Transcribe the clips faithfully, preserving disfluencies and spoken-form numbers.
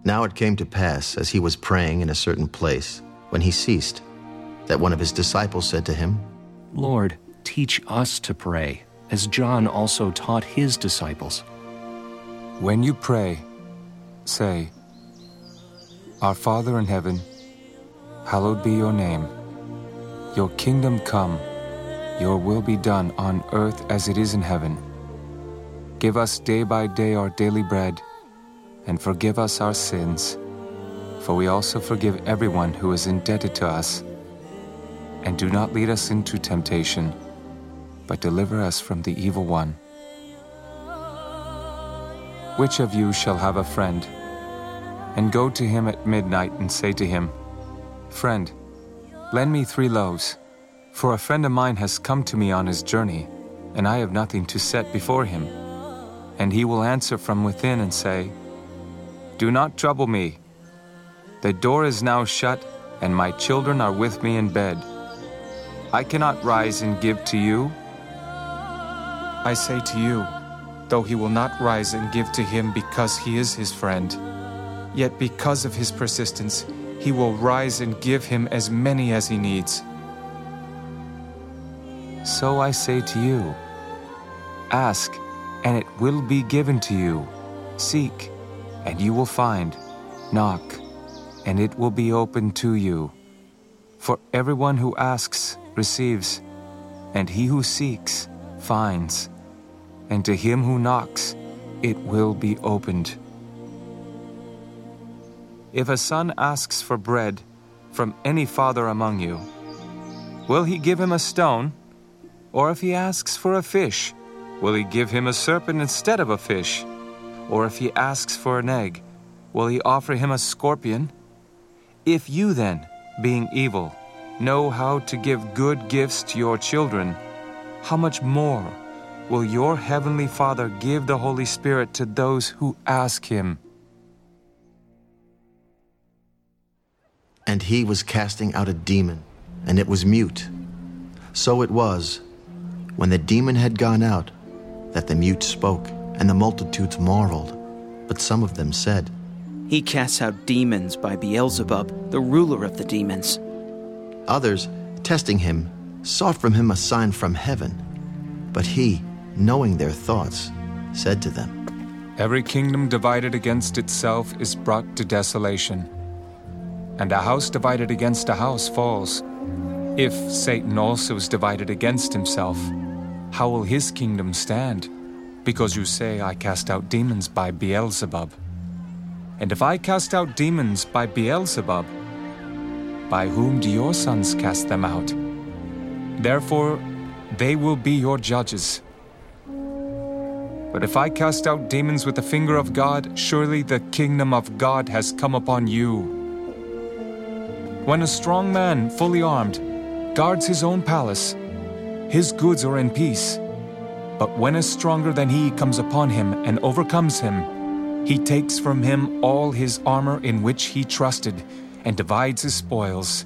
Now it came to pass, as he was praying in a certain place, when he ceased, that one of his disciples said to him, Lord, teach us to pray, as John also taught his disciples. When you pray, say, Our Father in heaven, hallowed be your name. Your kingdom come, your will be done on earth as it is in heaven. Give us day by day our daily bread, and forgive us our sins, for we also forgive everyone who is indebted to us. And do not lead us into temptation, but deliver us from the evil one. Which of you shall have a friend, and go to him at midnight and say to him, Friend, lend me three loaves, for a friend of mine has come to me on his journey, and I have nothing to set before him. And he will answer from within and say, Do not trouble me. The door is now shut, and my children are with me in bed. I cannot rise and give to you. I say to you, though he will not rise and give to him because he is his friend, yet because of his persistence, he will rise and give him as many as he needs. So I say to you, ask, and it will be given to you. Seek, and you will find. Knock, and it will be opened to you. For everyone who asks receives, and he who seeks finds, and to him who knocks it will be opened. If a son asks for bread from any father among you, will he give him a stone? Or if he asks for a fish, will he give him a serpent instead of a fish? Or if he asks for an egg, will he offer him a scorpion? If you then, being evil, know how to give good gifts to your children, how much more will your heavenly Father give the Holy Spirit to those who ask him? And he was casting out a demon, and it was mute. So it was, when the demon had gone out, that the mute spoke, and the multitudes marveled. But some of them said, He casts out demons by Beelzebub, the ruler of the demons. Others, testing him, sought from him a sign from heaven. But he, knowing their thoughts, said to them, Every kingdom divided against itself is brought to desolation, and a house divided against a house falls. If Satan also is divided against himself, how will his kingdom stand? Because you say, I cast out demons by Beelzebub. And if I cast out demons by Beelzebub, by whom do your sons cast them out? Therefore, they will be your judges. But if I cast out demons with the finger of God, surely the kingdom of God has come upon you. When a strong man, fully armed, guards his own palace, his goods are in peace. But when a stronger than he comes upon him and overcomes him, he takes from him all his armor in which he trusted and divides his spoils.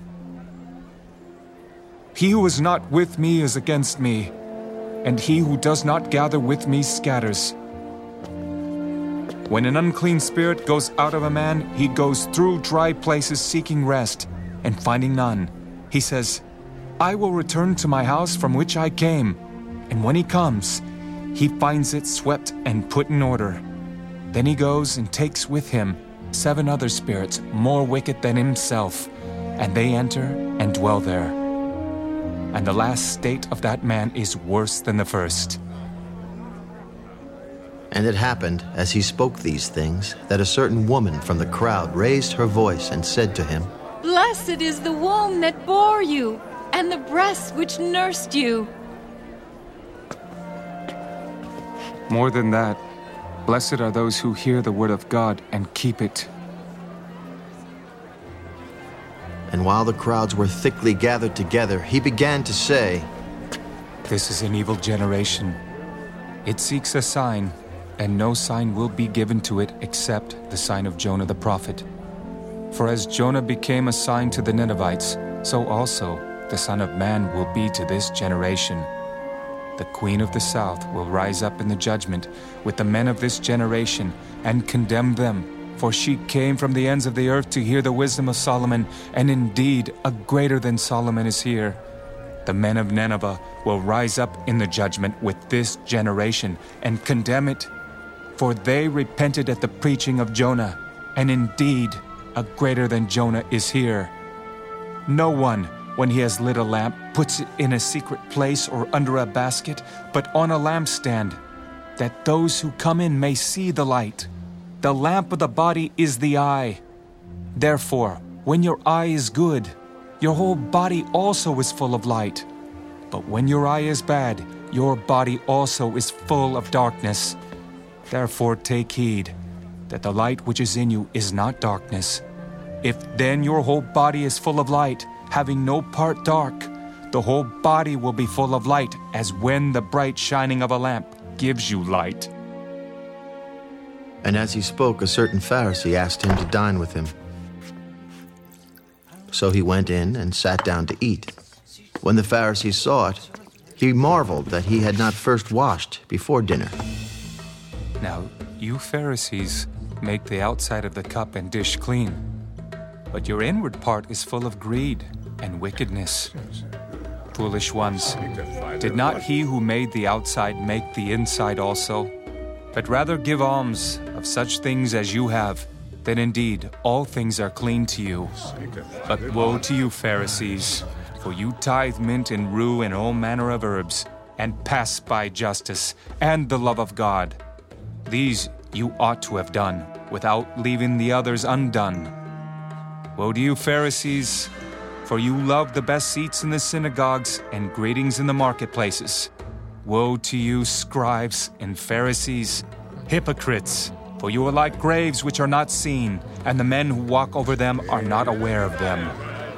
He who is not with me is against me, and he who does not gather with me scatters. When an unclean spirit goes out of a man, he goes through dry places seeking rest, and finding none, he says, I will return to my house from which I came. And when he comes, he finds it swept and put in order. Then he goes and takes with him seven other spirits more wicked than himself, and they enter and dwell there. And the last state of that man is worse than the first. And it happened, as he spoke these things, that a certain woman from the crowd raised her voice and said to him, Blessed is the womb that bore you, and the breasts which nursed you. More than that, blessed are those who hear the word of God and keep it. And while the crowds were thickly gathered together, he began to say, This is an evil generation. It seeks a sign, and no sign will be given to it except the sign of Jonah the prophet. For as Jonah became a sign to the Ninevites, so also the Son of Man will be to this generation. The Queen of the South will rise up in the judgment with the men of this generation and condemn them For she came from the ends of the earth to hear the wisdom of Solomon, and indeed a greater than Solomon is here. The men of Nineveh will rise up in the judgment with this generation and condemn it. For they repented at the preaching of Jonah, and indeed a greater than Jonah is here. No one, when he has lit a lamp, puts it in a secret place or under a basket, but on a lampstand, that those who come in may see the light. The lamp of the body is the eye. Therefore, when your eye is good, your whole body also is full of light. But when your eye is bad, your body also is full of darkness. Therefore take heed, that the light which is in you is not darkness. If then your whole body is full of light, having no part dark, the whole body will be full of light, as when the bright shining of a lamp gives you light. And as he spoke, a certain Pharisee asked him to dine with him. So he went in and sat down to eat. When the Pharisee saw it, he marveled that he had not first washed before dinner. Now, you Pharisees make the outside of the cup and dish clean, but your inward part is full of greed and wickedness. Foolish ones, did not he who made the outside make the inside also? But rather give alms of such things as you have, then indeed all things are clean to you. But woe to you, Pharisees, for you tithe mint and rue and all manner of herbs, and pass by justice and the love of God. These you ought to have done, without leaving the others undone. Woe to you, Pharisees, for you love the best seats in the synagogues and greetings in the marketplaces. Woe to you, scribes and Pharisees, hypocrites, for you are like graves which are not seen, and the men who walk over them are not aware of them.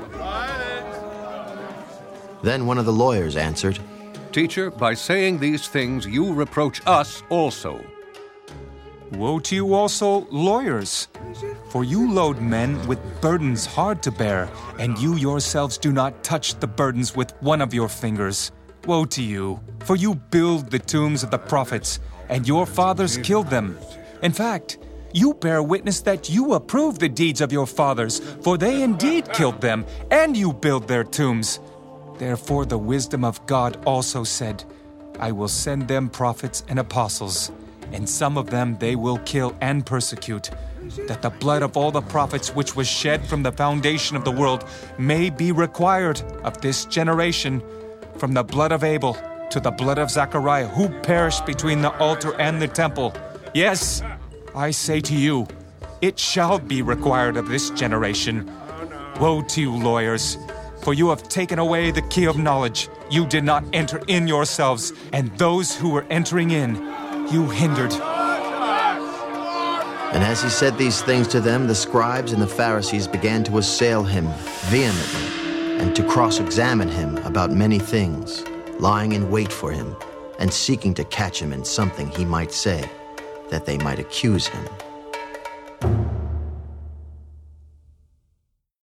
Then one of the lawyers answered, Teacher, by saying these things you reproach us also. Woe to you also, lawyers, for you load men with burdens hard to bear, and you yourselves do not touch the burdens with one of your fingers. Woe to you, for you build the tombs of the prophets, and your fathers killed them. In fact, you bear witness that you approve the deeds of your fathers, for they indeed killed them, and you build their tombs. Therefore the wisdom of God also said, I will send them prophets and apostles, and some of them they will kill and persecute, that the blood of all the prophets which was shed from the foundation of the world may be required of this generation, from the blood of Abel to the blood of Zechariah, who perished between the altar and the temple. Yes, I say to you, it shall be required of this generation. Woe to you, lawyers, for you have taken away the key of knowledge. You did not enter in yourselves, and those who were entering in, you hindered. And as he said these things to them, the scribes and the Pharisees began to assail him vehemently, and to cross-examine him about many things, lying in wait for him, and seeking to catch him in something he might say, that they might accuse him.